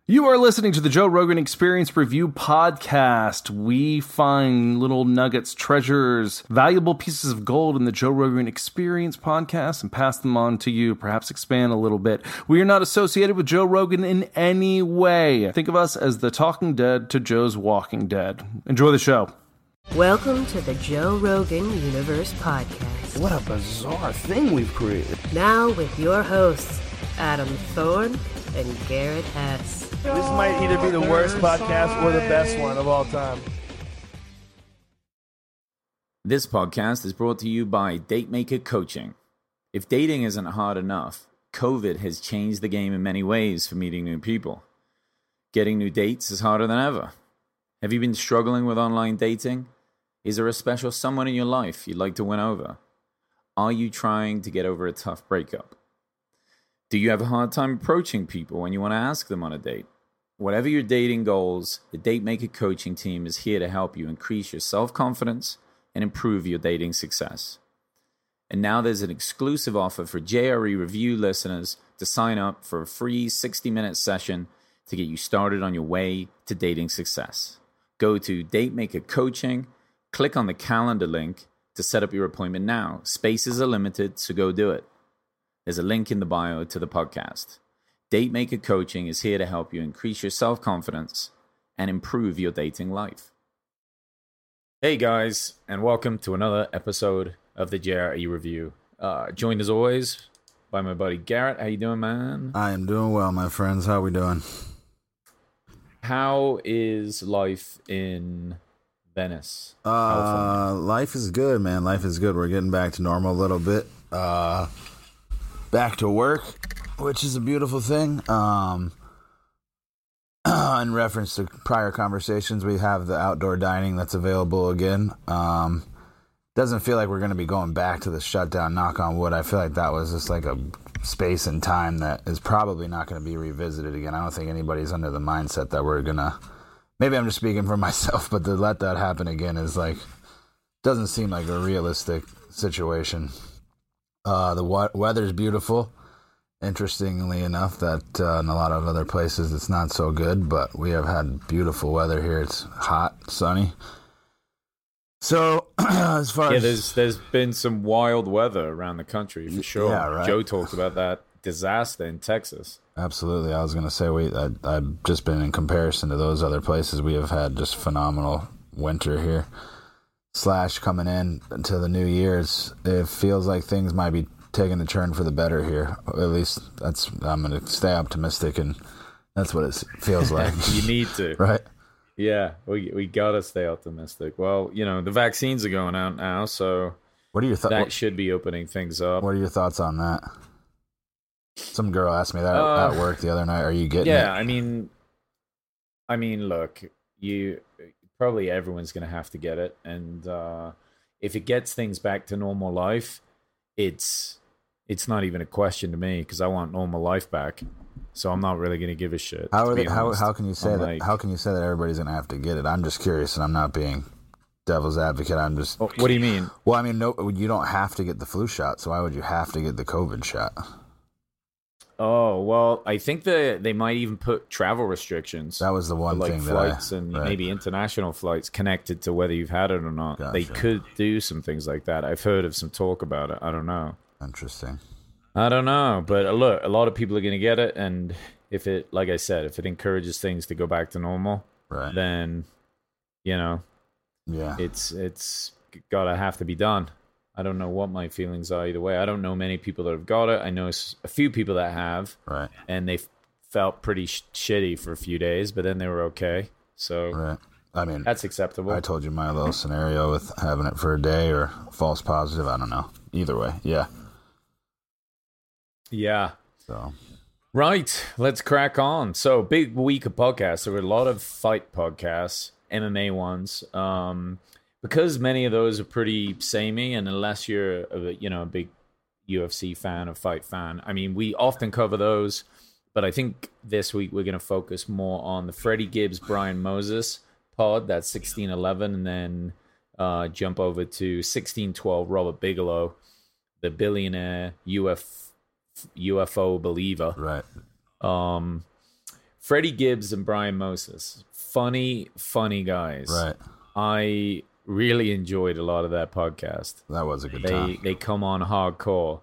You are listening to the Joe Rogan Experience Review Podcast. We find little nuggets, treasures, valuable pieces of gold in the Joe Rogan Experience Podcast and pass them on to you, perhaps expand a little bit. We are not associated with Joe Rogan in any way. Think of us as the Talking Dead to Joe's Walking Dead. Enjoy the show. Welcome to the Joe Rogan Universe Podcast. What a bizarre thing we've created. Now with your hosts, Adam Thorne and Garrett Hess. This might either be the worst podcast or the best one of all time. This podcast is brought to you by DateMaker Coaching. If dating isn't hard enough, COVID has changed the game in many ways for meeting new people. Getting new dates is harder than ever. Have you been struggling with online dating? Is there a special someone in your life you'd like to win over? Are you trying to get over a tough breakup? Do you have a hard time approaching people when you want to ask them on a date? Whatever your dating goals, the DateMaker coaching team is here to help you increase your self-confidence and improve your dating success. And now there's an exclusive offer for JRE Review listeners to sign up for a free 60-minute session to get you started on your way to dating success. Go to DateMaker Coaching, click on the calendar link to set up your appointment now. Spaces are limited, so go do it. There's a link in the bio to the podcast. DateMaker Coaching is here to help you increase your self-confidence and improve your dating life. Hey guys, and welcome to another episode of the JRE Review. Joined as always by my buddy Garrett. How you doing, man? I am doing well, my friends. How we doing? How is life in Venice? Life is good, man. Life is good. We're getting back to normal a little bit. Back to work, which is a beautiful thing. In reference to prior conversations, we have the outdoor dining that's available again. Doesn't feel like we're going to be going back to the shutdown, knock on wood. I feel like that was just like a space and time that is probably not going to be revisited again. I don't think anybody's under the mindset that we're going to... Maybe I'm just speaking for myself, but to let that happen again is like... Doesn't seem like a realistic situation. The weather's beautiful. Interestingly enough, that in a lot of other places it's not so good, but we have had beautiful weather here. It's hot, sunny. So, as far as... there's been some wild weather around the country, for sure. Yeah, right. Joe talked about that disaster in Texas. Absolutely. I was going to say, I've just been in comparison to those other places. We have had just phenomenal winter here. / coming in to the New Year's, it feels like things might be taking a turn for the better here. At least I'm going to stay optimistic, and that's what it feels like. You need to. Right? Yeah, we got to stay optimistic. Well, you know, the vaccines are going out now, so what are your that should be opening things up. What are your thoughts on that? Some girl asked me that at work the other night. Are you getting it? Yeah, I mean, look, probably everyone's going to have to get it, and if it gets things back to normal life, it's not even a question to me because I want normal life back. So I'm not really going to give a shit. How can you say that? How can you say that everybody's going to have to get it? I'm just curious, and I'm not being devil's advocate. I'm just. What do you mean? Well, I mean, no, you don't have to get the flu shot, so why would you have to get the COVID shot? Oh, well, I think they might even put travel restrictions. That was the one like thing flights and maybe international flights connected to whether you've had it or not. Gotcha. They could do some things like that. I've heard of some talk about it. I don't know. Interesting. I don't know, but look, a lot of people are going to get it, and if it, like I said, if it encourages things to go back to normal, right, then, you know, yeah, it's gotta have to be done. I don't know what my feelings are either way. I don't know many people that have got it. I know a few people that have, right, and they felt pretty shitty for a few days, but then they were okay. So, right. I mean, that's acceptable. I told you my little scenario with having it for a day or false positive. I don't know. Either way, yeah. Yeah. So, right. Let's crack on. So, big week of podcasts. There were a lot of fight podcasts, MMA ones. Because many of those are pretty samey, and unless you're a big UFC fan or fight fan, I mean, we often cover those. But I think this week we're going to focus more on the Freddie Gibbs, Brian Moses pod. That's 1611, and then jump over to 1612, Robert Bigelow, the billionaire UFO believer. right. Freddie Gibbs and Brian Moses, funny guys. Right. I really enjoyed a lot of that podcast. That was a good time. They come on hardcore.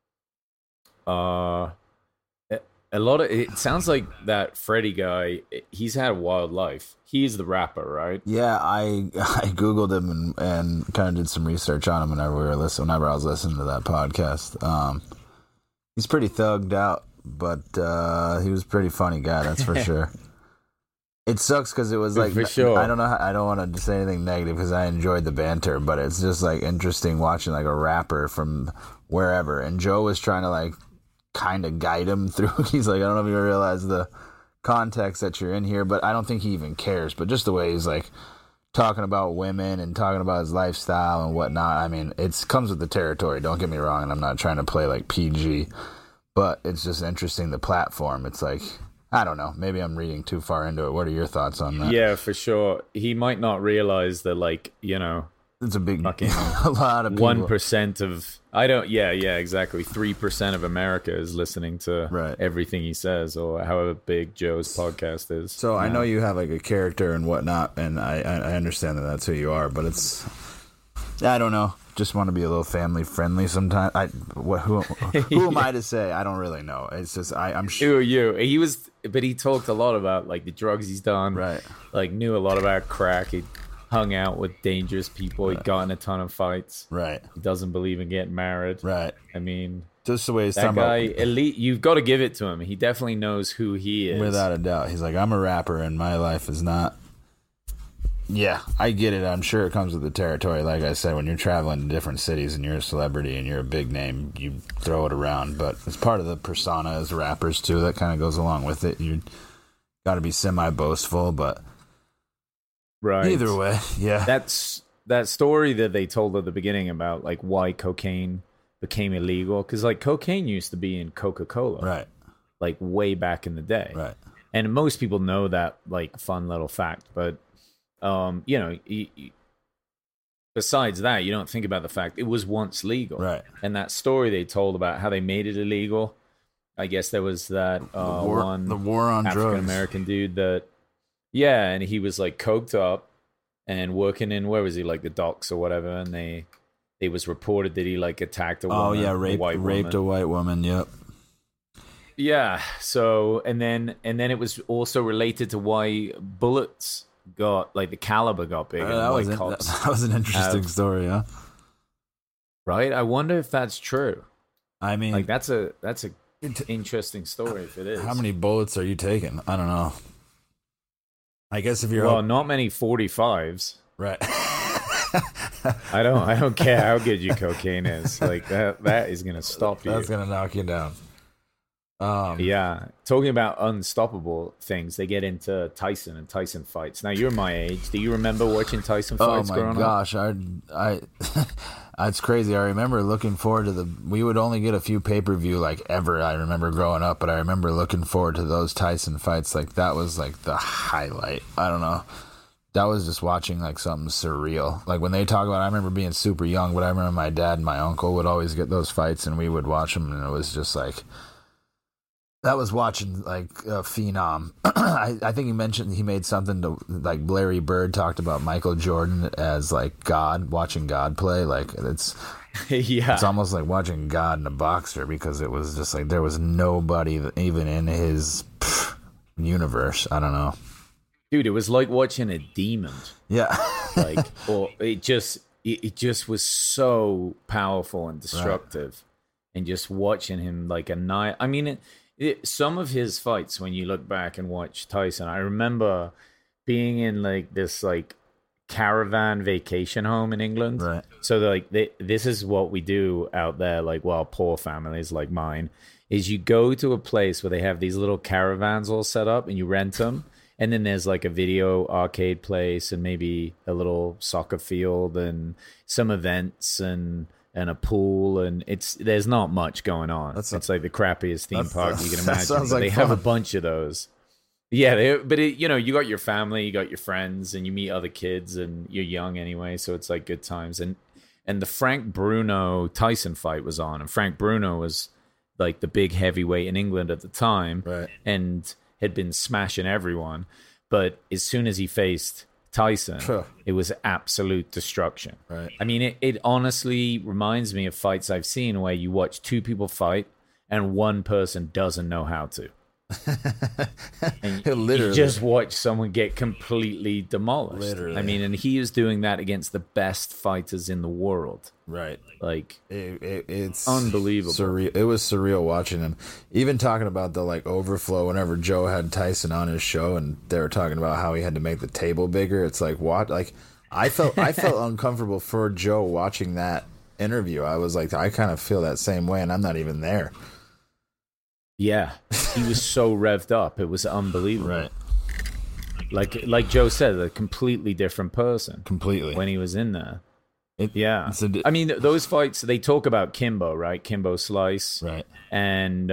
A lot of it sounds like that Freddie guy. He's had a wild life. He's the rapper, right? Yeah, I googled him and kind of did some research on him whenever I was listening to that podcast. He's pretty thugged out, but he was a pretty funny guy, that's for sure. It sucks because it was like, for sure. I don't know. I don't want to say anything negative because I enjoyed the banter, but it's just like interesting watching like a rapper from wherever, and Joe was trying to like kind of guide him through. He's like, I don't know if you realize the context that you're in here, but I don't think he even cares. But just the way he's like talking about women and talking about his lifestyle and whatnot. I mean, it comes with the territory. Don't get me wrong, and I'm not trying to play like PG, but it's just interesting the platform. It's like, I don't know. Maybe I'm reading too far into it. What are your thoughts on that? Yeah, for sure. He might not realize that, like, you know, it's a big fucking a lot of people. 1% of yeah, exactly. 3% of America is listening to everything he says, or however big Joe's podcast is. So I know you have like a character and whatnot, and I understand that that's who you are, but it's, I don't know. Just want to be a little family friendly sometimes. Who am I to say? I don't really know. It's just I'm sure. You. But he talked a lot about like the drugs he's done. Right. Like knew a lot about crack. He hung out with dangerous people. He got in a ton of fights. Right. He doesn't believe in getting married. Right. I mean, just the way he's that talking guy, about. elite. You've got to give it to him. He definitely knows who he is. Without a doubt. He's like, I'm a rapper and my life is not. Yeah, I get it. I'm sure it comes with the territory. Like I said, when you're traveling to different cities and you're a celebrity and you're a big name, you throw it around. But it's part of the persona as rappers, too. That kind of goes along with it. You got to be semi-boastful, but right. Either way, yeah. That's that story that they told at the beginning about like why cocaine became illegal. Because like cocaine used to be in Coca-Cola. Right. Like way back in the day. Right. And most people know that like fun little fact, but you know, besides that, you don't think about the fact it was once legal. Right. And that story they told about how they made it illegal, I guess there was that the war on drugs. African-American dude that, yeah, and he was like coked up and working in, where was he, like the docks or whatever, and it was reported that he like attacked a woman. Oh yeah, raped a white woman, yep. Yeah, so and then it was also related to why bullets got, like the caliber got bigger. That was an interesting story, huh? Right? I wonder if that's true. I mean, like that's a interesting story if it is. How many bullets are you taking? I don't know. I guess if you're not many 45s. Right. I don't care how good your cocaine is. Like that is gonna stop you. That's gonna knock you down. Yeah, talking about unstoppable things, they get into Tyson and Tyson fights. Now you're my age. Do you remember watching Tyson fights growing up? Oh my gosh, it's crazy. I remember looking forward to we would only get a few pay-per-view like ever. I remember growing up, but I remember looking forward to those Tyson fights. Like that was like the highlight. I don't know. That was just watching like something surreal. Like when they talk about, I remember being super young, but I remember my dad and my uncle would always get those fights and we would watch them, and it was just like, that was watching like a phenom. I think he made something to like Larry Bird talked about Michael Jordan as like God, watching God play. Like it's yeah, it's almost like watching God in a boxer, because it was just like there was nobody even in his universe. I don't know, dude. It was like watching a demon. Yeah, like or it just was so powerful and destructive, right. And just watching him like a night. I mean. Some of his fights, when you look back and watch Tyson, I remember being in like this like caravan vacation home in England. Right. So like this is what we do out there, like, well, poor families like mine, is you go to a place where they have these little caravans all set up and you rent them. And then there's like a video arcade place and maybe a little soccer field and some events and a pool, and there's not much going on. It's like the crappiest theme park you can imagine. Like they have a bunch of those. Yeah, but you got your family, you got your friends, and you meet other kids, and you're young anyway, so it's like good times. And the Frank Bruno Tyson fight was on, and Frank Bruno was like the big heavyweight in England at the time, right? And had been smashing everyone. But as soon as he faced Tyson, it was absolute destruction. Right. I mean, it honestly reminds me of fights I've seen where you watch two people fight and one person doesn't know how to. And Literally. you just watch someone get completely demolished. Literally. I mean, and he is doing that against the best fighters in the world. Right. Like, it's unbelievable. Surreal. It was surreal watching him. Even talking about the like overflow whenever Joe had Tyson on his show and they were talking about how he had to make the table bigger. It's like what? Like I felt uncomfortable for Joe watching that interview. I was like, I kind of feel that same way, and I'm not even there. Yeah, he was so revved up. It was unbelievable. Right. Like Joe said, a completely different person. Completely. When he was in there. Yeah. I mean, those fights, they talk about Kimbo, right? Kimbo Slice. Right. And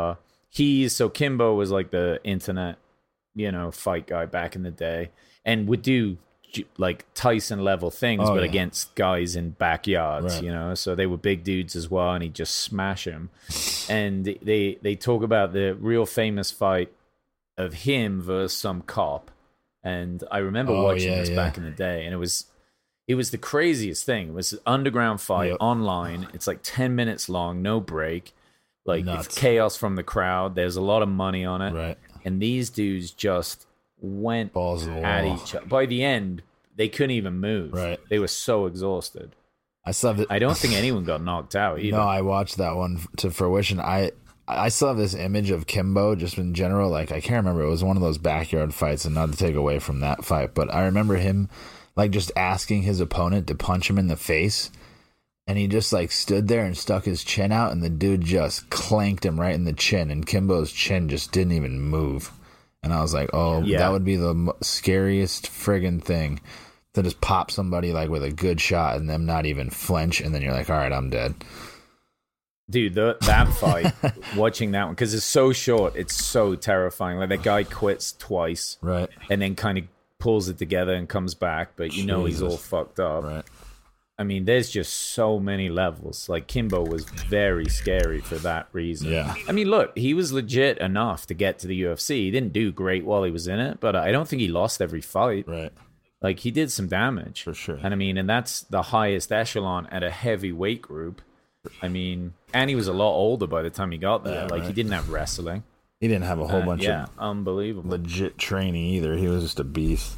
Kimbo was like the internet, fight guy back in the day and would do like Tyson level things, but against guys in backyards, right. So they were big dudes as well, and he'd just smash them. And they talk about the real famous fight of him versus some cop. And I remember watching this back in the day, and it was the craziest thing. It was an underground fight online. It's like 10 minutes long, no break. Like it's chaos from the crowd. There's a lot of money on it. Right. And these dudes just went balls of the at wall. each other. By the end, they couldn't even move. Right. They were so exhausted. I don't think anyone got knocked out either. No, I watched that one to fruition. I still have this image of Kimbo just in general. Like, I can't remember. It was one of those backyard fights, and not to take away from that fight, but I remember him like just asking his opponent to punch him in the face. And he just like stood there and stuck his chin out, and the dude just clanked him right in the chin, and Kimbo's chin just didn't even move. And I was like, that would be the scariest friggin' thing, to just pop somebody like with a good shot and them not even flinch, and then you're like, all right, I'm dead. Dude, that fight, watching that one, because it's so short, it's so terrifying. Like, that guy quits twice, right, and then kind of pulls it together and comes back, but he's all fucked up. Right. I mean, there's just so many levels. Like, Kimbo was very scary for that reason. Yeah. I mean, look, he was legit enough to get to the UFC. He didn't do great while he was in it, but I don't think he lost every fight. Right. Like, he did some damage. For sure. And I mean, and that's the highest echelon at a heavyweight group. I mean, and he was a lot older by the time he got there. He didn't have wrestling. He didn't have a whole bunch of unbelievable legit training either. He was just a beast.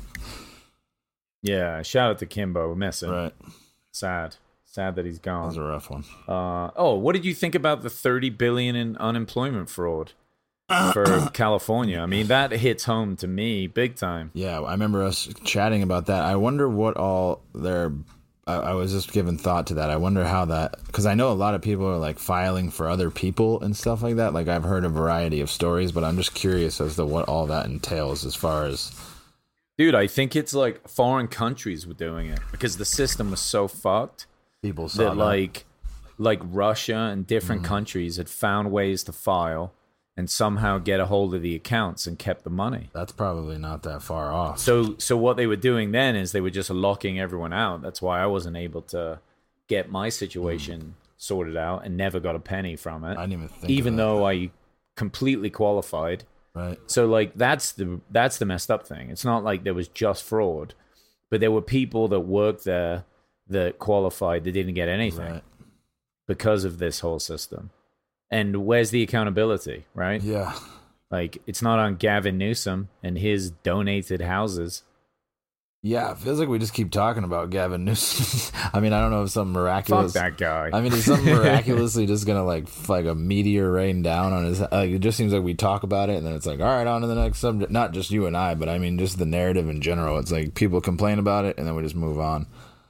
Yeah, shout out to Kimbo. Miss him. Right. Sad that he's gone. That was a rough one. What did you think about the $30 billion in unemployment fraud for California? I mean, that hits home to me big time. Yeah, I remember us chatting about that. I wonder what all their. I was just giving thought to that. I wonder how that, because I know a lot of people are like filing for other people and stuff like that. Like, I've heard a variety of stories, but I'm just curious as to what all that entails as far as. Dude, I think it's like foreign countries were doing it because the system was so fucked. People saw that like Russia and different countries had found ways to file and somehow get a hold of the accounts and kept the money. That's probably not that far off. So what they were doing then is they were just locking everyone out. That's why I wasn't able to get my situation sorted out and never got a penny from it. I didn't even think even of though I completely qualified. Right. So like that's the messed up thing. It's not like there was just fraud, but there were people that worked there that qualified that didn't get anything because of this whole system. And where's the accountability, right? Yeah. Like, it's not on Gavin Newsom and his donated houses. Yeah, it feels like we just keep talking about Gavin Newsom. I mean, I don't know if some miraculous... Fuck that guy. I mean, is something miraculously just going to, like a meteor rain down on his... Like, it just seems like we talk about it, and then it's like, all right, on to the next subject. Not just you and I, but I mean, just the narrative in general. It's like people complain about it, and then we just move on.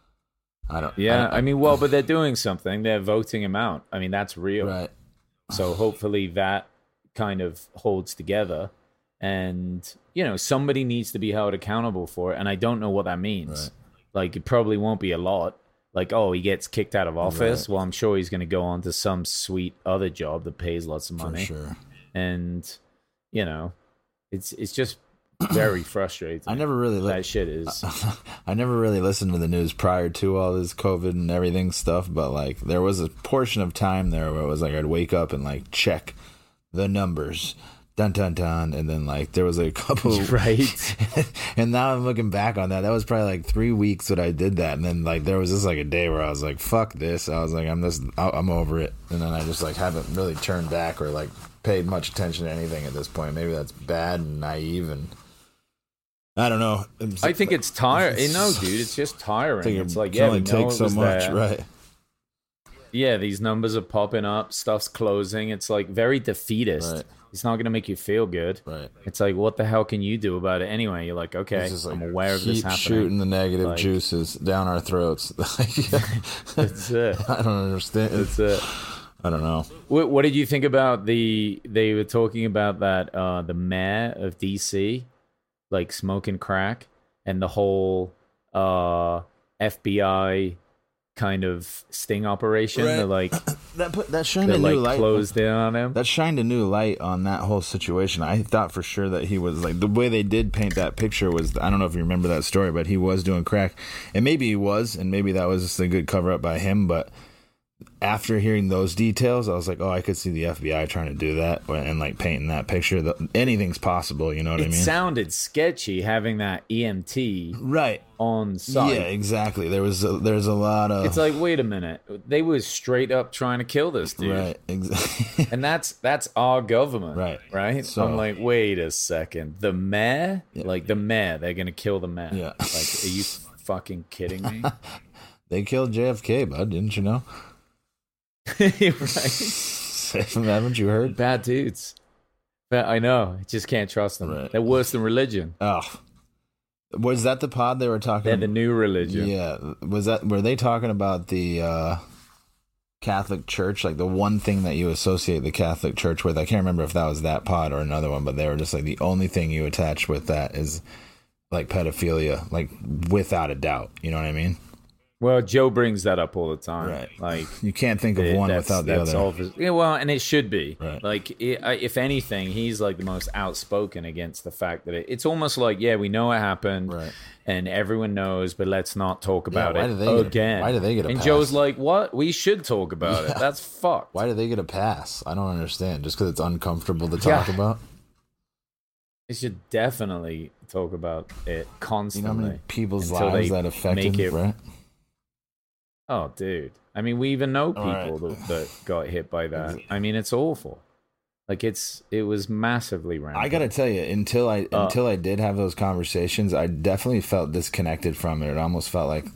I mean, well, but they're doing something. They're voting him out. I mean, that's real. Right. So hopefully that kind of holds together. And, somebody needs to be held accountable for it. And I don't know what that means. Right. Like, it probably won't be a lot. Like, he gets kicked out of office. Right. Well, I'm sure he's going to go on to some sweet other job that pays lots of money. For sure. And, it's just very frustrating. I never really that shit is. I never really listened to the news prior to all this COVID and everything stuff, but like there was a portion of time there where it was like I'd wake up and like check the numbers. dun dun dun, and then like there was a couple Right. and now I'm looking back on that. That was probably like 3 weeks that I did that, and then like there was just like a day where I was like, "Fuck this!" I was like, I'm over it," and then I just like haven't really turned back or like paid much attention to anything at this point. Maybe that's bad and naive, and I don't know. I think it's tiring. No, dude, it's just tiring. It's like, yeah, we know it was there. Right? Yeah, these numbers are popping up, stuff's closing. It's like very defeatist. Right. It's not going to make you feel good. Right. It's like, what the hell can you do about it anyway? You're like, okay, It's I'm aware of this keep happening. shooting the negative Like- juices down our throats. That's it. I don't understand. That's it. I don't know. What did you think about they were talking about that, the mayor of DC, like smoking crack, and the whole FBI kind of sting operation? Right. They're like, That shined they a new like light. closed in on him. That shined a new light on that whole situation. I thought for sure that he was like, the way they did paint that picture was, I don't know if you remember that story, but he was doing crack, and maybe he was, and maybe that was just a good cover up by him. But after hearing those details, I was like, oh, I could see the FBI trying to do that and like painting that picture. Anything's possible, you know what I It mean? sounded sketchy having that EMT Right. on site. Yeah, exactly. There's a lot of It's like, wait a minute, they were straight up trying to kill this dude. right, exactly. And that's our government, Right. So- I'm like, wait a second, the mayor, like the mayor, they're gonna kill the mayor. Yeah. Like, are you fucking kidding me? They killed JFK, bud. Didn't you know? Right? Haven't you heard? Bad dudes. But I know, I just can't trust them. Right. They're worse than religion. Oh, was that the pod they were talking? They're the new religion. Yeah, were they talking about the Catholic Church, like the one thing that you associate the Catholic Church with? I can't remember if that was that pod or another one, but they were just like, the only thing you attach with that is like pedophilia, like without a doubt. You know what I mean? Well, Joe brings that up all the time. Right. Like, You can't think of one without the other. Obvious. Yeah, well, and it should be. Right. Like, if anything, he's like the most outspoken against the fact that it's almost like, yeah, we know it happened, Right. and everyone knows, but let's not talk about why it do they get a- again. why do they get a And pass? Joe's like, what? We should talk about it. That's fucked. Why do they get a pass? I don't understand. Just because it's uncomfortable to talk Yeah. about? They should definitely talk about it You know constantly. how many people's Until lives they that affected, make it- right? Oh, dude. I mean, we even know people Right. that got hit by that. I mean, it's awful. Like, it was massively rampant. I gotta tell you, until I did have those conversations, I definitely felt disconnected from it. It almost felt like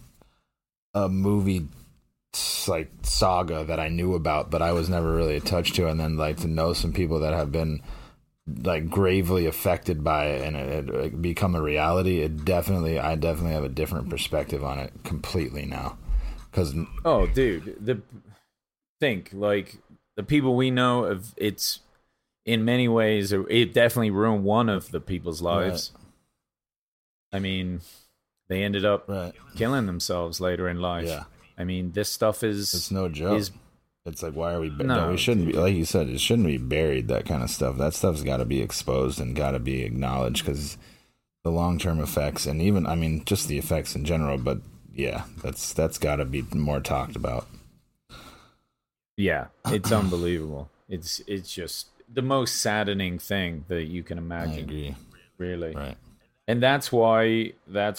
a movie like saga that I knew about, but I was never really attached to. And then like to know some people that have been like gravely affected by it and it become a reality. I definitely have a different perspective on it completely now. Because Oh, dude, think like the people we know of. It's in many ways it definitely ruined one of the people's lives. I mean, they ended up right, killing themselves later in life. yeah, I mean, this stuff is it's no joke. is It's like, why are we? No, We shouldn't be, like you said, it shouldn't be buried. That kind of stuff. That stuff's got to be exposed and got to be acknowledged because the long-term effects, and even, I mean, just the effects in general. But yeah, that's got to be more talked about. yeah, it's unbelievable. It's just the most saddening thing that you can I imagine. agree. Really. Right. And that's why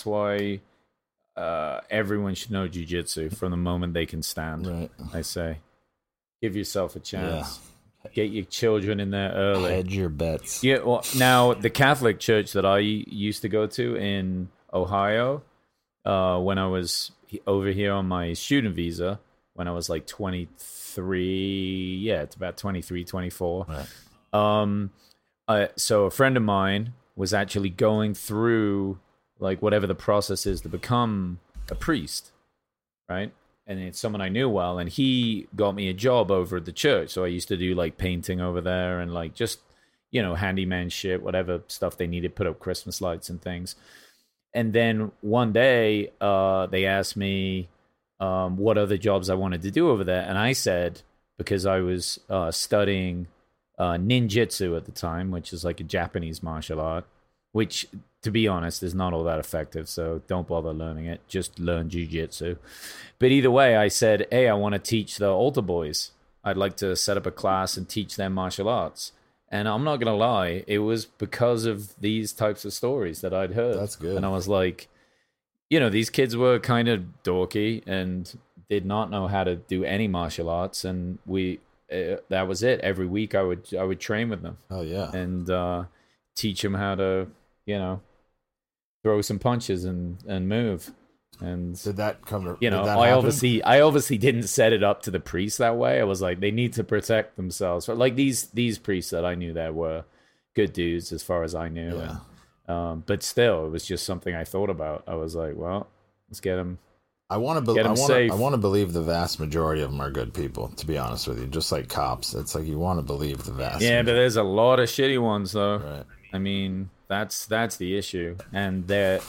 everyone should know jiu-jitsu from the moment they can stand. Right. I say, give yourself a chance. Get your children in there early. Hedge your bets. Yeah. Well, now the Catholic church that I used to go to in Ohio, when I was over here on my student visa, when I was like 23, yeah, it's about 23, 24. Right. So a friend of mine was actually going through like whatever the process is to become a priest, right? And it's someone I knew well, and he got me a job over at the church. So I used to do like painting over there and like just, handyman shit, whatever stuff they needed, put up Christmas lights and things. And then one day they asked me what other jobs I wanted to do over there. And I said, because I was studying ninjutsu at the time, which is like a Japanese martial art, which, to be honest, is not all that effective. So don't bother learning it. Just learn jiu-jitsu. But either way, I said, hey, I want to teach the altar boys. I'd like to set up a class and teach them martial arts. And I'm not gonna lie, it was because of these types of stories that I'd heard. That's good. And I was like, these kids were kind of dorky and did not know how to do any martial arts, and that was it. Every week I would train with them. Oh yeah. And teach them how to, throw some punches and move. And Did that come to I happen? obviously didn't set it up to the priests that way. I was like, they need to protect themselves. But like these priests that I knew there were good dudes as far as I knew. Yeah. And, but still, it was just something I thought about. I was like, well, let's get them. I want to Get 'em safe. I want to believe the vast majority of them are good people. To be honest with you, just like cops, it's like you want to believe the vast. Yeah, but there's a lot of shitty ones though. Right. I mean, that's the issue, and they're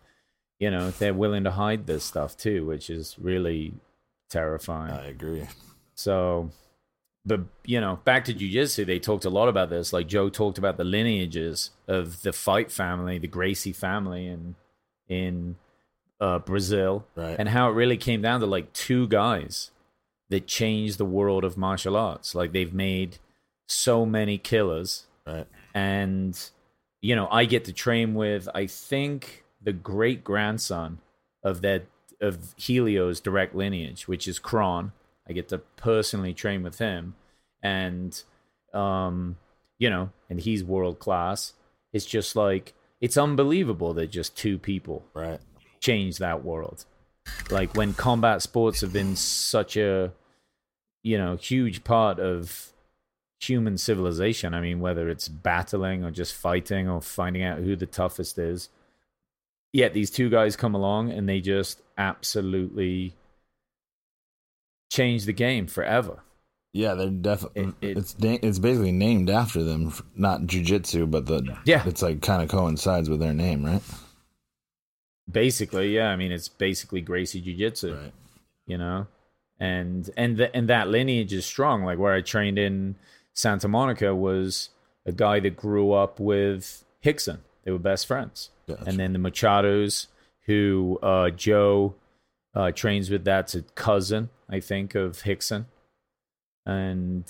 willing to hide this stuff too, which is really terrifying. I agree. So, but back to jiu-jitsu, they talked a lot about this. Like Joe talked about the lineages of the Fight family, the Gracie family, in Brazil, Right. and how it really came down to like two guys that changed the world of martial arts. Like they've made so many killers, Right. and I get to train with, I think, the great grandson of Helio's direct lineage, which is Kron. I get to personally train with him, and and he's world class. It's just like, it's unbelievable that just two people Right. change that world. Like when combat sports have been such a huge part of human civilization. I mean, whether it's battling or just fighting or finding out who the toughest is, yet these two guys come along and they just absolutely change the game forever. Yeah, they're definitely. It- It's basically named after them, not jujitsu, but it's like kind of coincides with their name, right? Basically, yeah. I mean, it's basically Gracie Jiu-Jitsu. Right. And that lineage is strong. Like where I trained in Santa Monica was a guy that grew up with Hickson. They were best friends. Gotcha. And then the Machados, who Joe trains with, that's a cousin, I think, of Hickson. And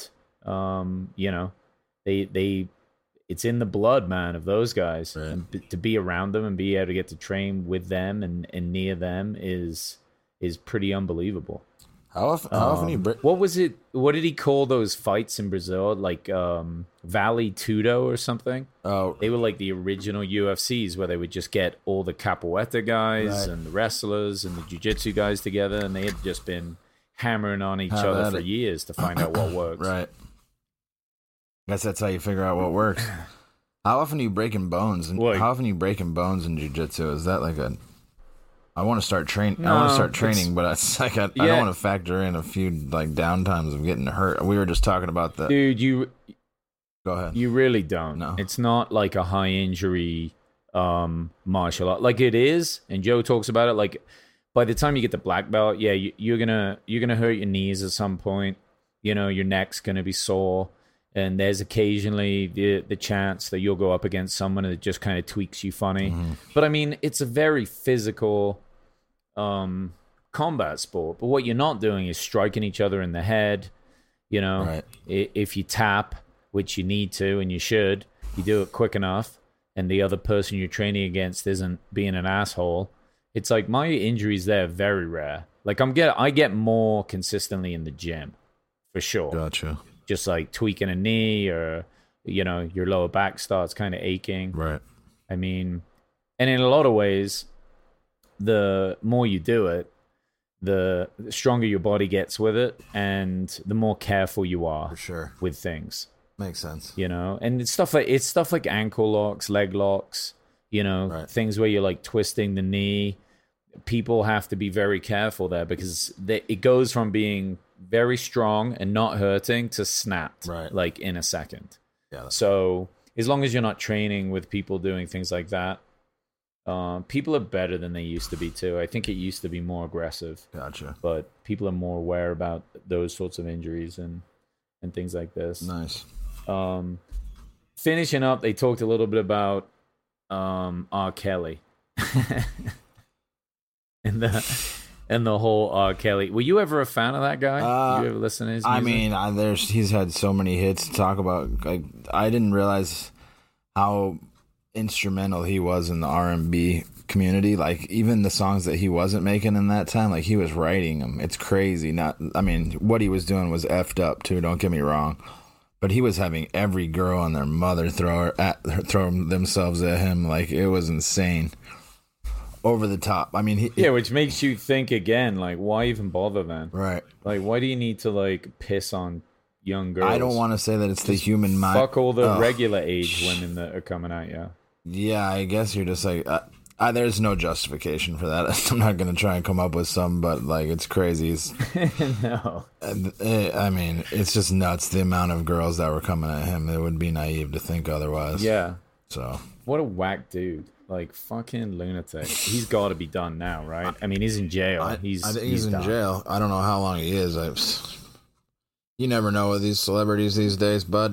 they it's in the blood, man, of those guys. Right. And to be around them and be able to get to train with them and near them is pretty unbelievable. How often do you break? What was it? What did he call those fights in Brazil? Like Vale Tudo or something? Oh, They were like the original UFCs where they would just get all the capoeira guys Right. and the wrestlers and the jiu-jitsu guys together, and they had just been hammering on each Have other at for it. years to find out what works. right. Guess that's how you figure out what works. How often are you breaking bones? And Like- how often are you breaking bones in jujitsu? Is that like a? I want to start training. I No, want to start it's- training, but it's like I Yeah. don't want to factor in a few like downtimes of getting hurt. We were just talking about that. Dude, you Go ahead. really don't. No. It's not like a high injury martial art. Like it is, and Joe talks about it. Like by the time you get the black belt, yeah, you're gonna hurt your knees at some point. Your neck's gonna be sore, and there's occasionally the chance that you'll go up against someone that just kind of tweaks you funny. Mm-hmm. But I mean, it's a very physical combat sport. But what you're not doing is striking each other in the head. Right. If you tap, which you need to and you should, you do it quick enough, and the other person you're training against isn't being an asshole. It's like my injuries there are very rare. Like I get more consistently in the gym, for sure. Gotcha. Just like tweaking a knee or your lower back starts kind of aching. Right. I mean, and in a lot of ways, the more you do it, the stronger your body gets with it, and the more careful you are For sure. with things. Makes sense. And it's stuff like ankle locks, leg locks, Right. things where you're like twisting the knee. People have to be very careful there because it goes from being very strong and not hurting to snapped, Right. like in a second. Yeah. So as long as you're not training with people doing things like that, people are better than they used to be too. I think it used to be more aggressive, Gotcha. but people are more aware about those sorts of injuries and things like this. Nice. Finishing up, they talked a little bit about R. Kelly. and and the whole R. Kelly. Were you ever a fan of that guy? Did you ever listen to his music? I mean, he's had so many hits to talk about. Like, I didn't realize how instrumental he was in the R&B community. Like, even the songs that he wasn't making in that time, like, he was writing them. It's crazy. What he was doing was effed up too, don't get me wrong, but he was having every girl and their mother throw themselves at him. Like, it was insane, over the top. I mean, which makes you think again, like, why even bother then? Right. Like, why do you need to, like, piss on young girls? I don't want to say that it's the human mind. Fuck all the regular age women that are coming at you. Yeah, I guess you're just like, there's no justification for that. I'm not going to try and come up with some, but, like, it's crazy. No. I mean, it's just nuts, the amount of girls that were coming at him. It would be naive to think otherwise. Yeah. So. What a whack dude. Like, fucking lunatic. He's got to be done now, right? I mean, he's in jail. I think he's in done. jail. I don't know how long he is. You never know with these celebrities these days, bud.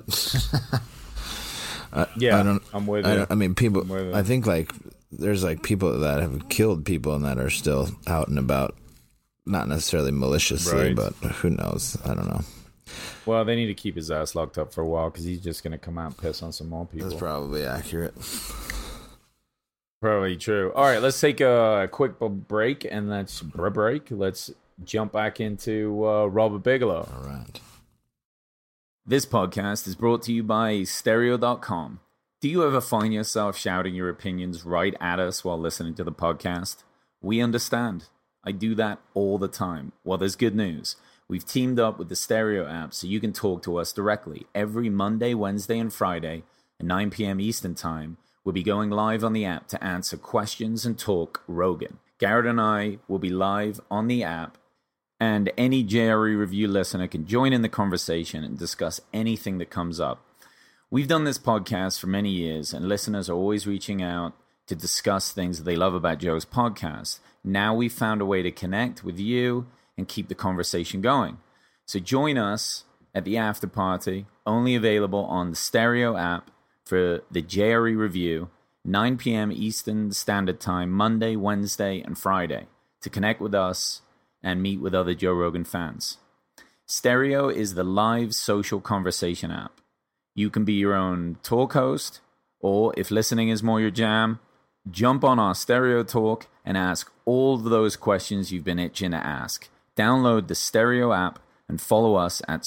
I'm with you. I mean, people. I think, like, there's, like, people that have killed people and that are still out and about, not necessarily maliciously, right. but who knows? I don't know. Well, they need to keep his ass locked up for a while because he's just going to come out and piss on some more people. That's probably accurate. Probably true. All right, let's take a quick break, and let's jump back into Robert Bigelow. All right. This podcast is brought to you by Stereo.com. Do you ever find yourself shouting your opinions right at us while listening to the podcast? We understand. I do that all the time. Well, there's good news. We've teamed up with the Stereo app so you can talk to us directly every Monday, Wednesday, and Friday at 9 p.m. Eastern Time. We'll be going live on the app to answer questions and talk Rogan. Garrett and I will be live on the app, and any JRE review listener can join in the conversation and discuss anything that comes up. We've done this podcast for many years, and listeners are always reaching out to discuss things that they love about Joe's podcast. Now we've found a way to connect with you and keep the conversation going. So join us at the after party, only available on the Stereo app, for the JRE review, 9 p.m. Eastern Standard Time, Monday, Wednesday, and Friday, to connect with us and meet with other Joe Rogan fans. Stereo is the live social conversation app. You can be your own talk host, or if listening is more your jam, jump on our Stereo Talk and ask all of those questions you've been itching to ask. Download the Stereo app and follow us at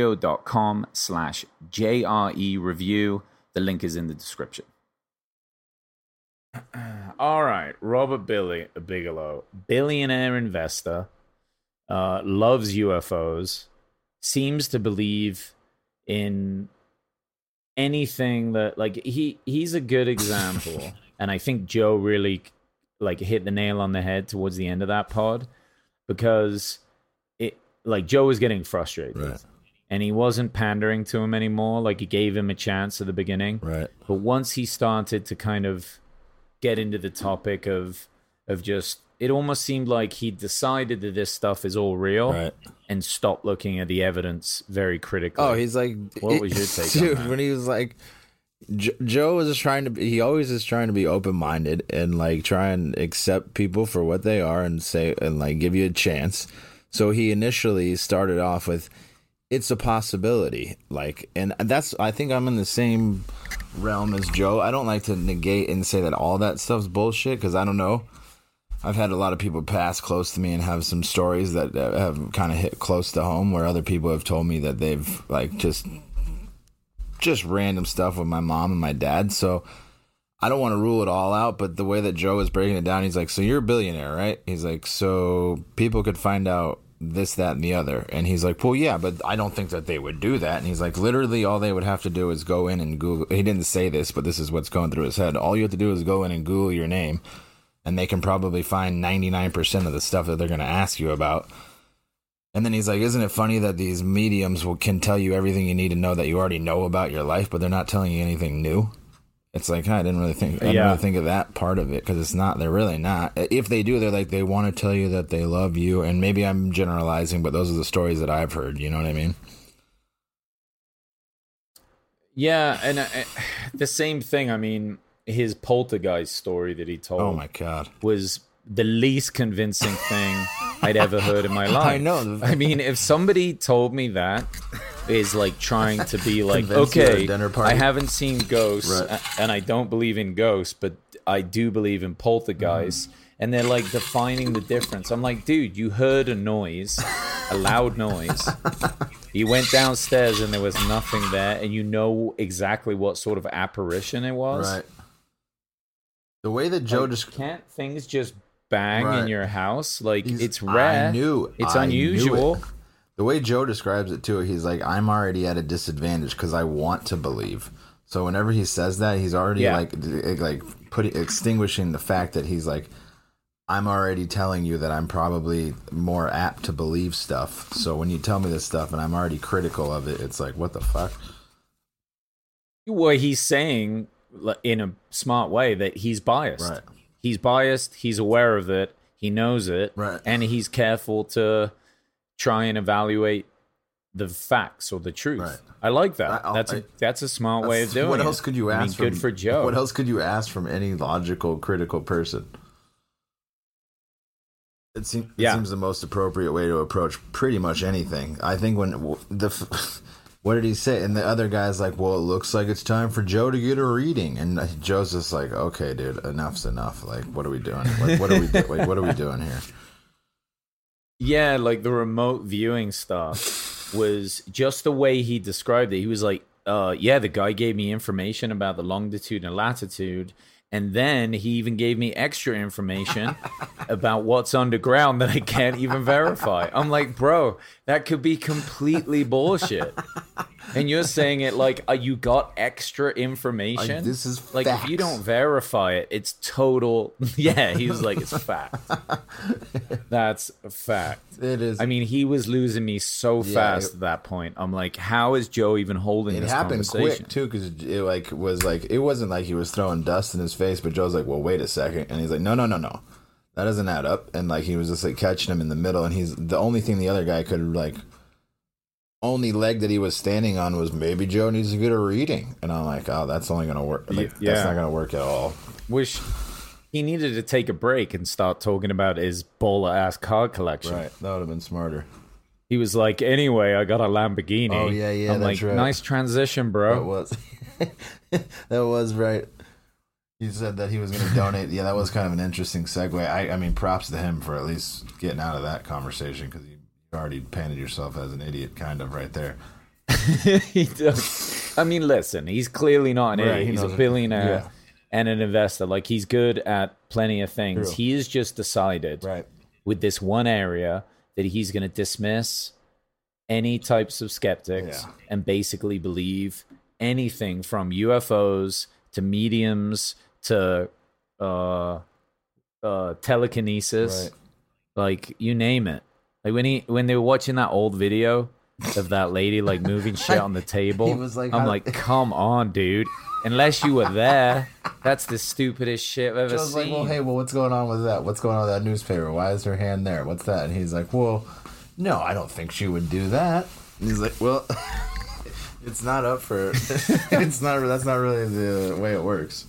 stereo.com/JRE review. The link is in the description. All right, Robert Bigelow, billionaire investor, loves UFOs, seems to believe in anything that, like, he's a good example. And I think Joe really, like, hit the nail on the head towards the end of that pod, because Joe was getting frustrated. Right. And he wasn't pandering to him anymore. Like, he gave him a chance at the beginning. Right. But once he started to kind of get into the topic of just, it almost seemed like he decided that this stuff is all real, right, and stopped looking at the evidence very critically. Oh, he's like, what was your take dude, on that? when he was like, Joe was just trying to be, he always is trying to be open-minded and, like, try and accept people for what they are and say, and, like, give you a chance. So he initially started off with, it's a possibility, like, and that's, I think I'm in the same realm as Joe. I don't like to negate and say that all that stuff's bullshit, because I don't know. I've had a lot of people pass close to me and have some stories that have kind of hit close to home, where other people have told me that they've, like, just random stuff with my mom and my dad. So I don't want to rule it all out, but the way that Joe was breaking it down, he's like, so you're a billionaire, right? He's like, so people could find out this, that, and the other. And he's like, well, yeah, but I don't think that they would do that. And he's like, literally all they would have to do is go in and Google. He didn't say this, but this is what's going through his head. All you have to do is go in and Google your name, and they can probably find 99% of the stuff that they're going to ask you about. And then he's like, isn't it funny that these mediums can tell you everything you need to know that you already know about your life, but they're not telling you anything new? It's like, I didn't really think of that part of it, because it's not, they're really not. If they do, they're like, they want to tell you that they love you. And maybe I'm generalizing, but those are the stories that I've heard. You know what I mean? Yeah. And the same thing. I mean, his poltergeist story that he told, oh my God, was the least convincing thing I'd ever heard in my life. I know. I mean, if somebody told me that is like trying to be like, Convince you at a okay, dinner party. I haven't seen ghosts, Right. and I don't believe in ghosts, but I do believe in poltergeists. And they're like defining the difference. I'm like, dude, you heard a noise, a loud noise. You went downstairs and there was nothing there, and you know exactly what sort of apparition it was. Right. The way that Joe Like, just can't things just bang Right. in your house? Like, He's- it's rare. I knew. It's I knew unusual. it. The way Joe describes it too, he's like, I'm already at a disadvantage because I want to believe. So whenever he says that, he's already Yeah. like extinguishing the fact that he's like, I'm already telling you that I'm probably more apt to believe stuff. So when you tell me this stuff and I'm already critical of it, it's like, what the fuck? Well, he's saying in a smart way that he's biased. Right. He's biased. He's aware of it. He knows it. Right. And he's careful to try and evaluate the facts or the truth. Right. I like that. I- That's a smart way of doing it. What else could you ask? I mean, good for Joe. What else could you ask from any logical, critical person? It seems the most appropriate way to approach pretty much anything. I think when what did he say? And the other guy's like, "Well, it looks like it's time for Joe to get a reading." And Joe's just like, "Okay, dude, enough's enough. Like, what are we doing? Like, what are we what are we doing here?" Yeah, like the remote viewing stuff was just the way he described it. He was like, yeah, the guy gave me information about the longitude and latitude. And then he even gave me extra information about what's underground that I can't even verify. I'm like, bro, that could be completely bullshit. And you're saying it like, you got extra information? This is like, facts. if you don't verify it, it's total. Yeah, he was like, it's fact. That's a fact. It is. I mean, he was losing me so fast at that point. I'm like, how is Joe even holding it this happened conversation? quick too, because it wasn't like he was throwing dust in his face, but Joe's like, "Well, wait a second," and he's like, "No, that doesn't add up." And like he was just like catching him in the middle, and he's the only thing the other guy could like. Only leg that he was standing on was maybe Joe needs to get a reading, and I'm like, oh, that's only gonna work. Like, Yeah. That's not gonna work at all. Wish he needed to take a break and start talking about his baller ass car collection. Right, that would have been smarter. He was like, anyway, I got a Lamborghini. Oh, yeah, I'm that's like, right. nice transition, That bro. was that was right. He said that he was going to donate. Yeah, that was kind of an interesting segue. I mean, props to him for at least getting out of that conversation, because you already painted yourself as an idiot, kind of, right there. He does. I mean, listen, he's clearly not an Right, idiot. he He's a knows it. billionaire Yeah. and an investor. Like, he's good at plenty of things. True. He has just decided Right. with this one area that he's going to dismiss any types of skeptics Yeah. and basically believe anything from UFOs to mediums to telekinesis, Right. like you name it. Like when they were watching that old video of that lady like moving shit on the table, He was like, I'm how- like, come on, dude. Unless you were there, that's the stupidest shit I've ever Joe's seen. like, well, hey, what's going on with that? What's going on with that newspaper? Why is her hand there? What's that? And he's like, well, no, I don't think she would do that. And he's like, well, it's not up for. It's not. That's not really the way it works.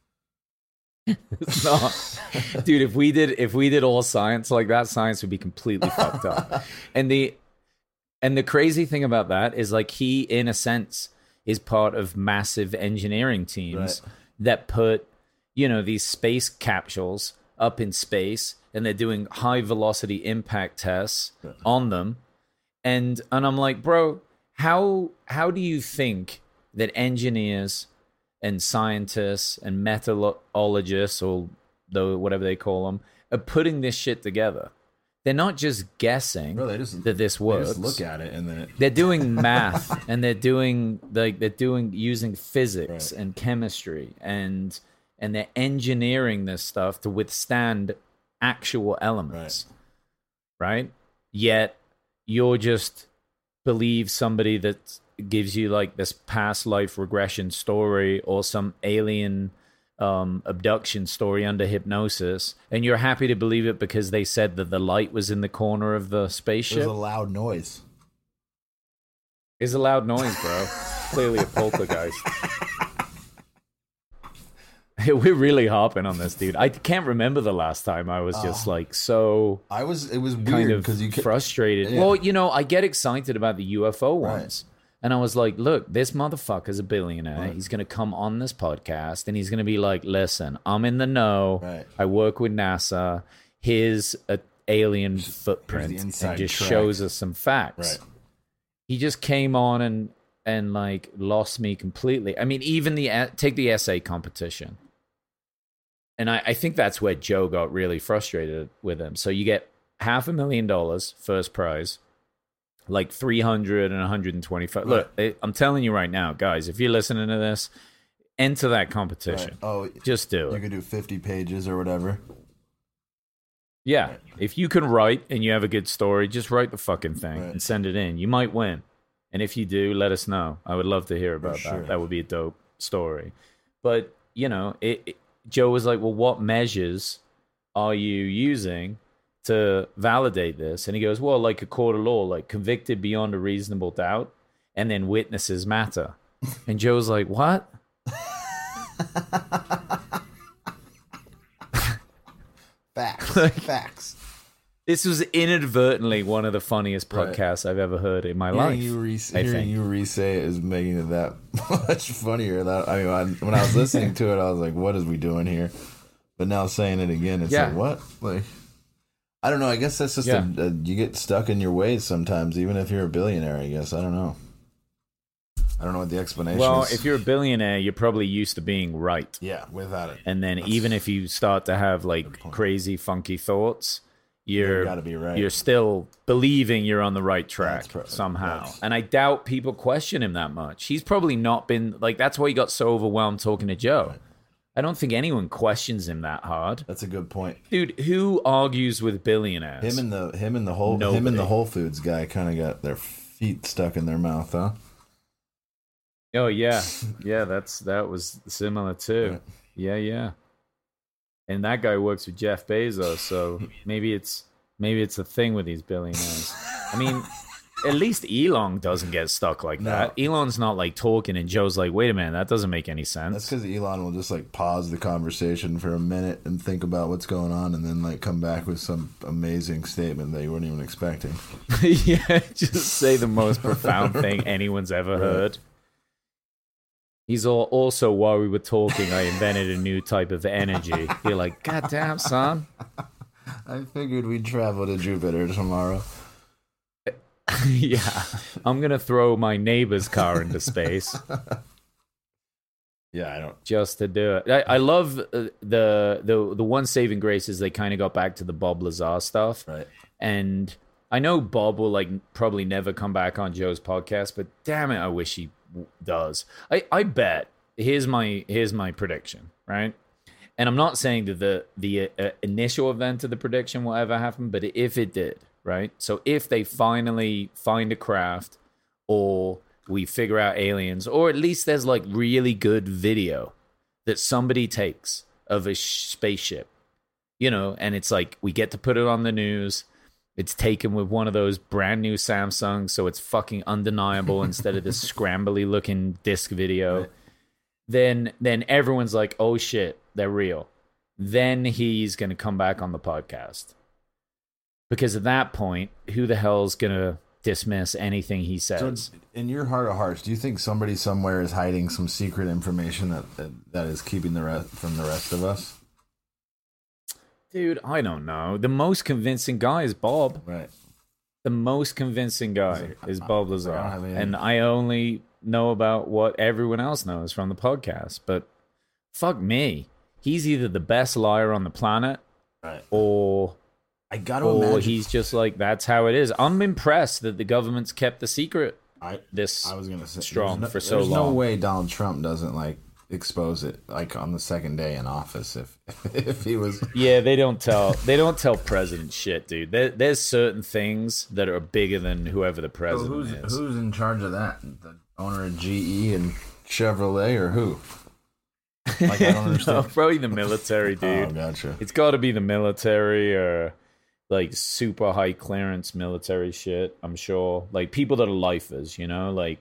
It's not. Dude, if we did all science like that, science would be completely fucked up. And the crazy thing about that is, like, he in a sense is part of massive engineering teams Right. that put, these space capsules up in space, and they're doing high velocity impact tests on them. And I'm like, bro, how do you think that engineers and scientists and meteorologists, or whatever they call them, are putting this shit together? They're not just guessing Bro, they just- that this They works. just look at it and then They're doing math, and they're doing using physics Right. and chemistry, and they're engineering this stuff to withstand actual elements, right? Yet you're just believe somebody that gives you like this past life regression story or some alien abduction story under hypnosis, and you're happy to believe it because they said that the light was in the corner of the spaceship. there's a loud noise. It's a loud noise, bro. Clearly a poltergeist. We're really harping on this, dude. I can't remember the last time I was just like so. It was weird kind of because you frustrated. Yeah. Well, I get excited about the UFO ones. And I was like, look, this motherfucker's a billionaire. Right. He's going to come on this podcast and he's going to be like, listen, I'm in the know. Right. I work with NASA. Here's an alien footprint the and inside just track. shows us some facts. Right. He just came on and like lost me completely. I mean, even take the essay competition. And I think that's where Joe got really frustrated with him. So you get $500,000 first prize, like 300 and 125. Right. Look, I'm telling you right now, guys, if you're listening to this, enter that competition. Right. Oh, just do you it. could do 50 pages or whatever. Yeah, if you can write and you have a good story, just write the fucking thing Right. and send it in. You might win. And if you do, let us know. I would love to hear about sure. that. That would be a dope story. But, Joe was like, well, what measures are you using to validate this? And he goes, well, like a court of law, like convicted beyond a reasonable doubt, and then witnesses matter. And Joe's like, what? Facts. This was inadvertently one of the funniest Right. podcasts I've ever heard in my life. Hearing you re-say it is making it that much funnier. When I was listening to it, I was like, "What is we doing here?" But now saying it again, it's like, "What?" Like, I don't know. I guess that's just you get stuck in your ways sometimes, even if you're a billionaire. I guess I don't know. I don't know what the explanation Well, is. if you're a billionaire, you're probably used to being right. Yeah, without it. And then even if you start to have like crazy, funky thoughts, You gotta be right. You're still believing you're on the right track That's somehow. that's- And I doubt people question him that much. He's probably not been like, that's why he got so overwhelmed talking to Joe. Right. I don't think anyone questions him that hard. That's a good point. Dude, who argues with billionaires? Him and the Whole Foods guy kind of got their feet stuck in their mouth, huh? Oh yeah, yeah. That was similar too. Right. Yeah. And that guy works with Jeff Bezos, so maybe it's a thing with these billionaires. I mean, at least Elon doesn't get stuck like that. Elon's not like talking, and Joe's like, "Wait a minute, that doesn't make any sense." That's because Elon will just like pause the conversation for a minute and think about what's going on, and then like come back with some amazing statement that you weren't even expecting. Yeah, just say the most profound thing anyone's ever heard. He's also, while we were talking, I invented a new type of energy. You're like, God damn, son. I figured we'd travel to Jupiter tomorrow. Yeah, I'm going to throw my neighbor's car into space. Yeah, I don't. Just to do it. I love the one saving grace is they kind of got back to the Bob Lazar stuff. Right. And I know Bob will like probably never come back on Joe's podcast, but damn it, I wish he does. I bet. Here's my prediction, right? And I'm not saying that the initial event of the prediction will ever happen, but if it did, right? So if they finally find a craft, or we figure out aliens, or at least there's like really good video that somebody takes of a spaceship, and it's like we get to put it on the news. It's taken with one of those brand new Samsungs, so it's fucking undeniable instead of this scrambly looking disc video. Right. Then everyone's like, oh shit, they're real. Then he's going to come back on the podcast. Because at that point, who the hell's going to dismiss anything he says? So in your heart of hearts, do you think somebody somewhere is hiding some secret information that is keeping the rest from the rest of us? Dude, I don't know. The most convincing guy is Bob. Right. The most convincing guy is Bob Lazar. And I I only know about what everyone else knows from the podcast. But fuck me. He's either the best liar on the planet, right, or imagine he's just like, that's how it is. I'm impressed that the government's kept the secret I was gonna say strong for so there's long. no way Donald Trump doesn't like expose it like on the second day in office if he was. Yeah, they don't tell president shit, dude. There's certain things that are bigger than whoever the president is. Who's in charge of that? The owner of GE and Chevrolet, or who? Like, I don't understand. No, probably the military, dude. Oh, gotcha. It's got to be the military or like super high clearance military shit, I'm sure. Like people that are lifers, like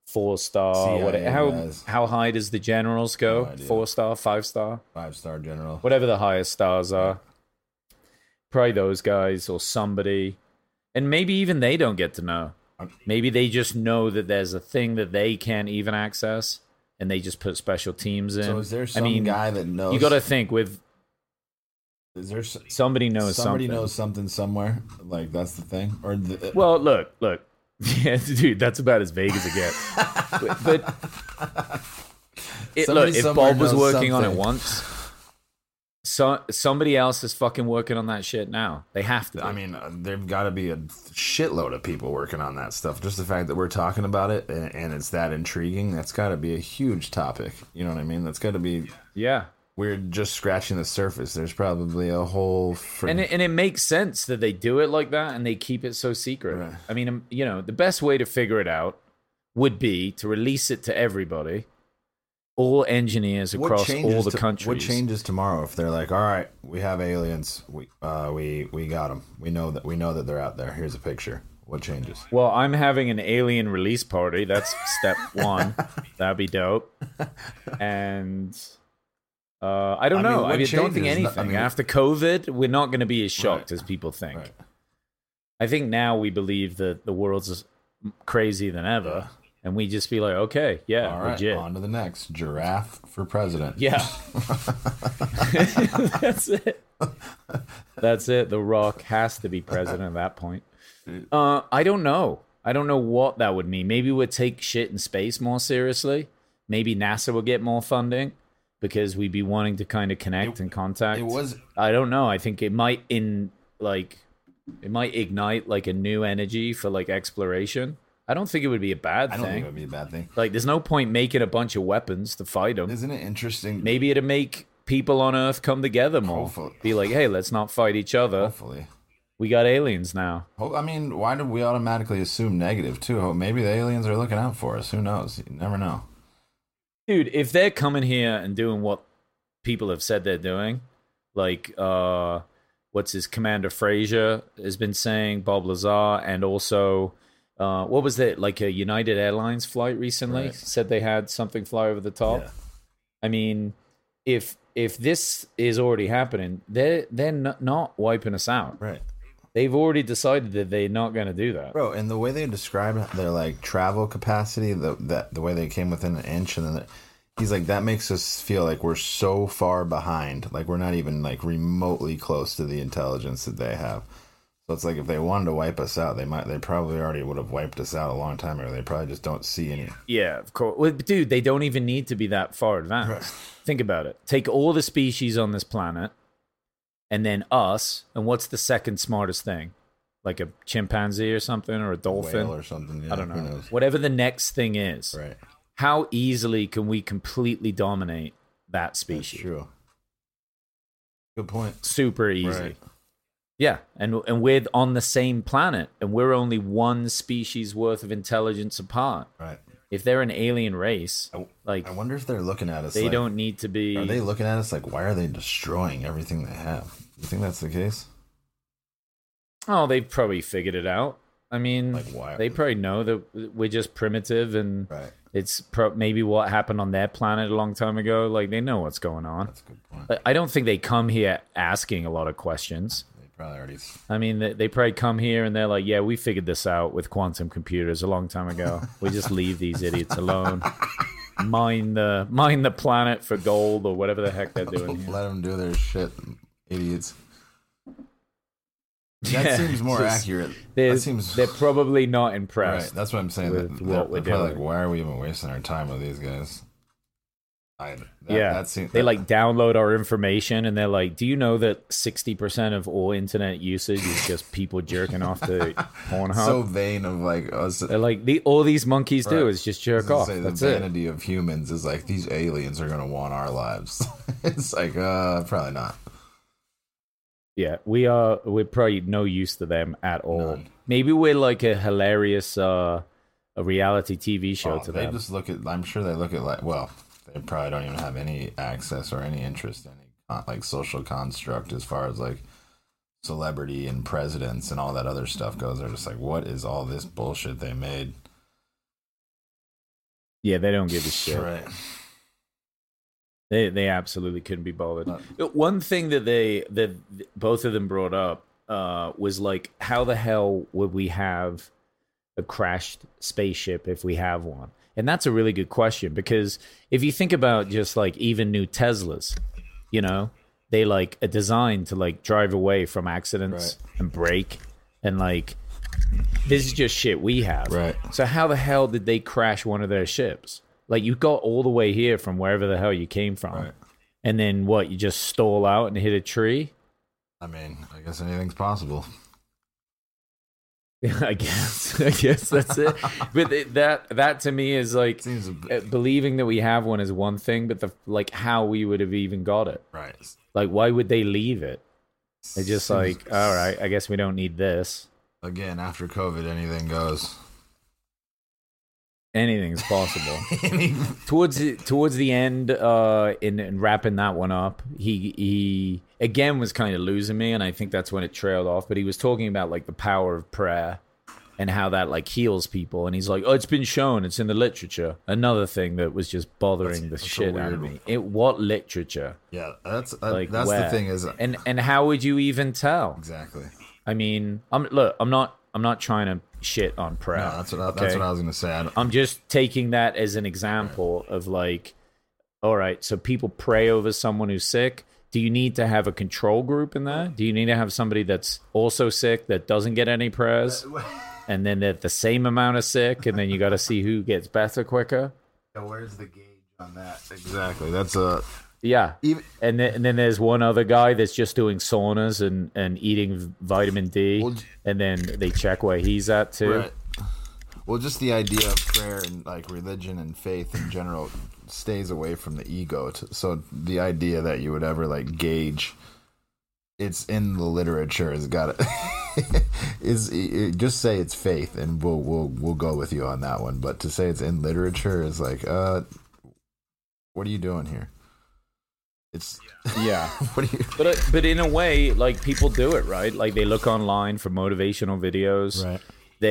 4-star. CIA What? guys. How high does the generals go? No idea. 4-star, 5-star, 5-star general. whatever the highest stars are. Probably those guys or somebody, and maybe even they don't get to know. Maybe they just know that there's a thing that they can't even access, and they just put special teams in. So is there some guy that knows? You got to think with. Is there Somebody knows somebody something. knoes something somewing? Like that's the thing, or Well, look, yeah, dude, that's about as vague as it gets. but Somebody if somewhere Bob was knows working on it something. once, somebody else is fucking working on that shit now. They have to. I mean, there've got to be a shitload of people working on that stuff. Just the fact that we're talking about it and it's that intriguing, that's got to be a huge topic. You know what I mean? That's got to be. yeah. We're just scratching the surface. There's probably a whole. And it makes sense that they do it like that and they keep it so secret. Right. I mean, the best way to figure it out would be to release it to everybody, all engineers across all the countries. What changes tomorrow if they're like, all right, we have aliens, we got them, we know that they're out there. Here's a picture. What changes? Well, I'm having an alien release party. That's step one. That'd be dope. And I don't know. what I don't think changes? anything. After COVID, we're not going to be as shocked Right. as people think. Right. I think now we believe that the world's crazy than ever, and we just be like, okay, yeah, All right, legit. on to the next. Giraffe for president. Yeah. That's it. That's it. The Rock has to be president at that point. I don't know. I don't know what that would mean. Maybe we'd take shit in space more seriously. Maybe NASA will get more funding because we'd be wanting to kind of connect and contact. It was. I don't know. I think it might ignite like a new energy for like exploration. I don't think it would be a bad I don't think thing. it would be a bad thing. Like, there's no point making a bunch of weapons to fight them. Isn't it interesting? Maybe it'd make people on Earth come together more. Hopefully. Be like, hey, let's not fight each other. Hopefully. We got aliens now. I mean, why did we automatically assume negative too? Maybe the aliens are looking out for us. Who knows? You never know. Dude, if they're coming here and doing what people have said they're doing, like what's his Commander Frazier has been saying, Bob Lazar, and also what was it, like a United Airlines flight recently? Right. Said they had something fly over the top. Yeah. I mean, if this is already happening, they're not wiping us out. Right. They've already decided that they're not going to do that. Bro, and the way they describe their like travel capacity, the way they came within an inch, and then he's like, that makes us feel like we're so far behind, like we're not even like remotely close to the intelligence that they have. So it's like if they wanted to wipe us out, they probably already would have wiped us out a long time ago. They probably just don't see any. Yeah, of course. Well, dude, they don't even need to be that far advanced. Right. Think about it. Take all the species on this planet, and then us, and what's the second smartest thing? Like a chimpanzee or something, or a dolphin? Whale or something. Yeah, I don't who know. knows? Whatever the next thing is. Right. How easily can we completely dominate that That's species? true. Good point. Super easy. Right. Yeah, and we're on the same planet, and we're only one species worth of intelligence apart. Right. If they're an alien race, like I wonder if they're looking at us. they like, don't need to be. Are they looking at us like, why are they destroying everything they have? You think that's the case? Oh, they've probably figured it out. I mean, Like, why? they probably know that we're just primitive, and Right. it's maybe what happened on their planet a long time ago. Like, they know what's going on. That's a good point. But I don't think they come here asking a lot of questions. They probably already. I mean, they probably come here and they're like, yeah, we figured this out with quantum computers a long time ago. We just leave these idiots alone. Mine the planet for gold or whatever the heck they're doing here. Let them do their shit, idiots. That Yeah, seems more just- accurate. That seems They're probably not right. impressed. That's what I'm saying. with They're what we're probably doing. like, why are we even wasting our time with these guys? Yeah, That seems, they like download our information and they're like, do you know that 60% of all internet usage is just people jerking off to Pornhub? so vain of like us. They're like, all these monkeys do Right. is just jerk I was off. gonna say, That's the it. vanity of humans is like, these aliens are gonna want our lives. It's like, probably not. Yeah, we're probably no use to them at all. None. Maybe we're like a hilarious a reality TV show to they them. just look at. I'm sure they look at like. Well, they probably don't even have any access or any interest in any like social construct as far as like celebrity and presidents and all that other stuff goes. They're just like, what is all this bullshit they made? Yeah, they don't give a shit. Right. They absolutely couldn't be bothered. One thing that both of them brought up was like, how the hell would we have a crashed spaceship if we have one? And that's a really good question, because if you think about just like even new Teslas, you know, they like are designed to like drive away from accidents and brake, and like this is just shit we have. Right. So how the hell did they crash one of their ships? Like, you got all the way here from wherever the hell you came from. Right. And then what, you just stole out and hit a tree? I mean, I guess anything's possible. I guess that's it. But that to me is like, believing that we have one is one thing, but how we would have even got it. Right. Like, why would they leave it? They're just like, all right, I guess we don't need this. Again, after COVID, anything goes. Anything's possible. Towards the end, in wrapping that one up, he again was kind of losing me, and I think that's when it trailed off. But he was talking about like the power of prayer and how that like heals people, and he's like, "Oh, it's been shown. It's in the literature." Another thing that was just bothering the shit out of me. What literature? Yeah, that's Like, that's where? the thing is, and how would you even tell? exactly. I mean, I'm not trying to shit on prayer. No, that's what I was gonna say. I'm just taking that as an example of like, all right, so people pray over someone who's sick. Do you need to have a control group in there? Do you need to have somebody that's also sick that doesn't get any prayers? And then they're the same amount of sick, and then you got to see who gets better quicker? Where's the gauge on that? Exactly. That's a... Yeah. Even, and then there's one other guy that's just doing saunas and eating vitamin D, and then they check where he's at too. Right. Well, just the idea of prayer and like religion and faith in general stays away from the ego. So the idea that you would ever like gauge, it's in the literature has got it. Just say it's faith, and we'll go with you on that one. But to say it's in literature is like, what are you doing here? It's yeah. What do you? But in a way, like, people do it, right? Like, they look online for motivational videos. Right.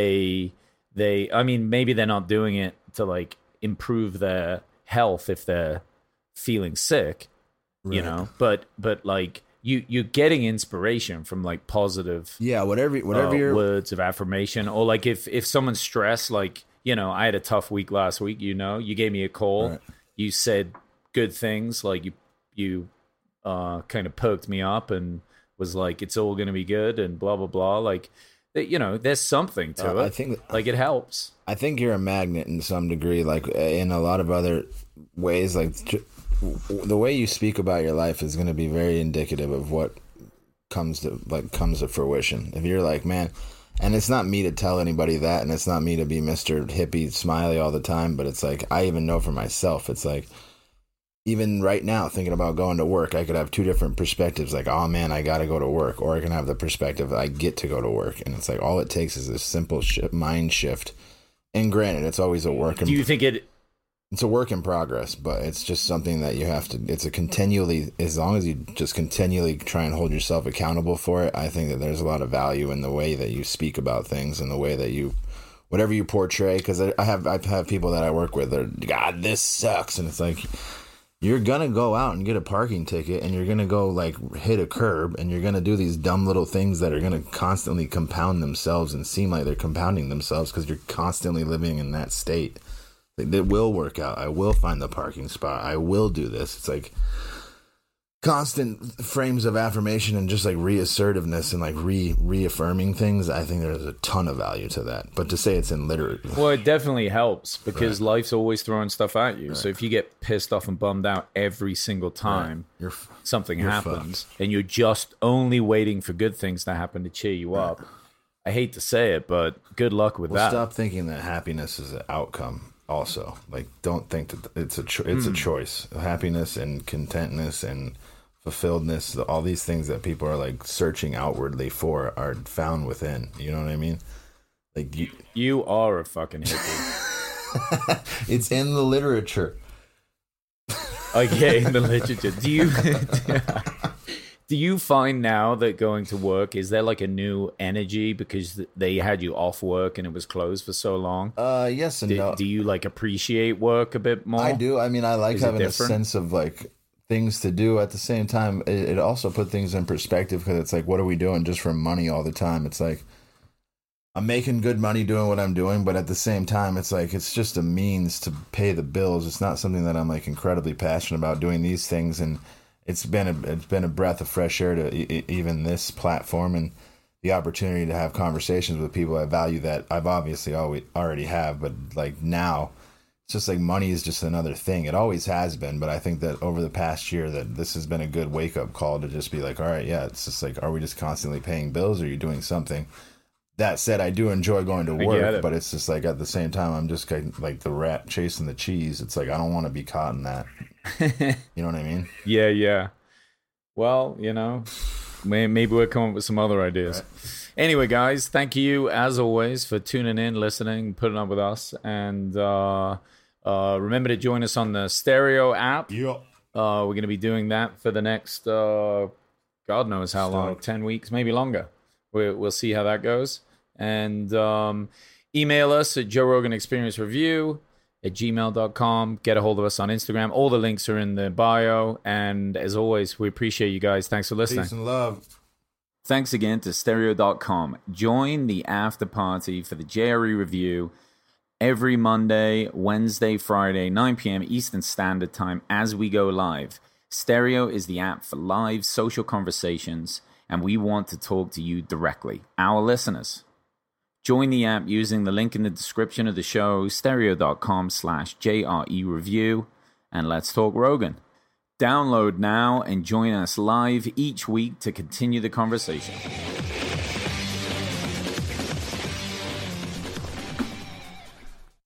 They I mean, maybe they're not doing it to like improve their health if they're feeling sick, you know. But like you're getting inspiration from like positive, whatever your words of affirmation, or like if someone's stressed, like, you know, I had a tough week last week. You know, you gave me a call. Right. You said good things, like you kind of perked me up and was like, it's all going to be good and blah, blah, blah. Like, you know, there's something to it. I think like it helps. I think you're a magnet in some degree, like in a lot of other ways. Like the way you speak about your life is going to be very indicative of what comes to fruition. If you're like, man, and it's not me to tell anybody that, and it's not me to be Mr. Hippie Smiley all the time, but it's like, I even know for myself, it's like, even right now, thinking about going to work, I could have two different perspectives. Like, oh man, I got to go to work. Or I can have the perspective, I get to go to work. And it's like, all it takes is a simple mind shift. And granted, it's always a work. Do you think it's a work in progress, but it's just something that you have to, it's a continually, as long as you just continually try and hold yourself accountable for it, I think that there's a lot of value in the way that you speak about things and the way that you, whatever you portray. Because I have people that I work with that are, God, this sucks. And it's like, you're going to go out and get a parking ticket, and you're going to go like hit a curb, and you're going to do these dumb little things that are going to constantly compound themselves and seem like they're compounding themselves because you're constantly living in that state. Like, it will work out. I will find the parking spot. I will do this. It's like constant frames of affirmation and just like reassertiveness and like reaffirming things. I think there's a ton of value to that. But to say it's in literature, well, it definitely helps because life's always throwing stuff at you. Right. So if you get pissed off and bummed out every single time something happens, and you're just only waiting for good things to happen to cheer you up, I hate to say it, but good luck with that. Stop thinking that happiness is an outcome. Also, like, don't think that it's a choice. Happiness and contentness and fulfilledness, all these things that people are like searching outwardly for are found within. You know what I mean? Like, you are a fucking hippie. It's in the literature. Okay, in the literature. Do you find now that going to work, is there like a new energy because they had you off work and it was closed for so long? Yes and no. Do you like appreciate work a bit more? I do. I mean, I like Is it having a different? sense of like things to do. At the same time, it also put things in perspective because it's like, what are we doing just for money all the time? It's like, I'm making good money doing what I'm doing, but at the same time, it's like, it's just a means to pay the bills. It's not something that I'm like incredibly passionate about doing these things. And it's been a breath of fresh air to even this platform and the opportunity to have conversations with people I value that I've obviously already have, but like now it's just like money is just another thing. It always has been, but I think that over the past year that this has been a good wake up call to just be like, all right, yeah, it's just like, are we just constantly paying bills or are you doing something? That said, I do enjoy going to work, but it's just like at the same time, I'm just like the rat chasing the cheese. It's like, I don't want to be caught in that. You know what I mean? Yeah. Well, maybe we'll come up with some other ideas. Right. Anyway, guys, thank you as always for tuning in, listening, putting up with us. And remember to join us on the Stereo app. Yep. We're going to be doing that for the next, God knows how long, 10 weeks, maybe longer. We'll see how that goes. And email us at Joe Rogan Experience Review at gmail.com. Get a hold of us on Instagram. All the links are in the bio. And as always, we appreciate you guys. Thanks for listening. Peace and love. Thanks again to Stereo.com. Join the after party for the JRE Review every Monday, Wednesday, Friday, 9 p.m. Eastern Standard Time as we go live. Stereo is the app for live social conversations, and we want to talk to you directly, our listeners. Join the app using the link in the description of the show, stereo.com/JRE Review, and let's talk Rogan. Download now and join us live each week to continue the conversation.